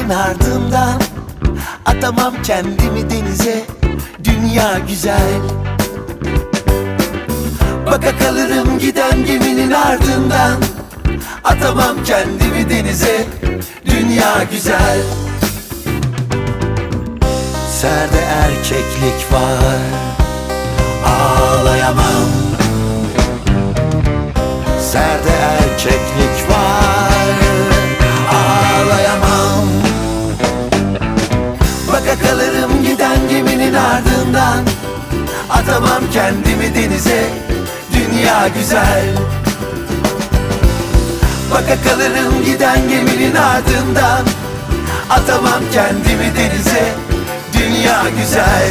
geminin ardından, atamam kendimi denize, dünya güzel. Baka kalırım giden geminin ardından, atamam kendimi denize, dünya güzel. Serde erkeklik var, ağlayamam. Serde erkeklik var, ağlayamam. Baka kalırım giden geminin ardından, atamam kendimi denize, dünya güzel. Baka kalırım giden geminin ardından, atamam kendimi denize, dünya güzel.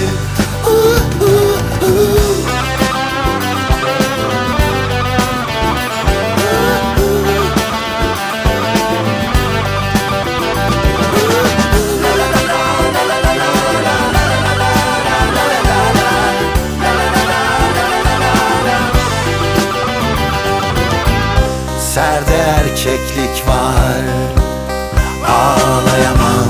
Serde erkeklik var, ağlayamam.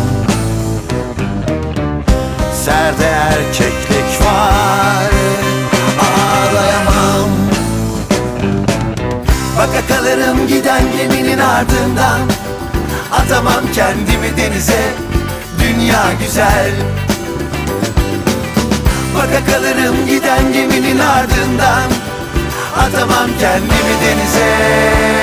Serde erkeklik var, ağlayamam. Baka kalırım giden geminin ardından, atamam kendimi denize, dünya güzel. Baka kalırım giden geminin ardından, atamam kendimi denize.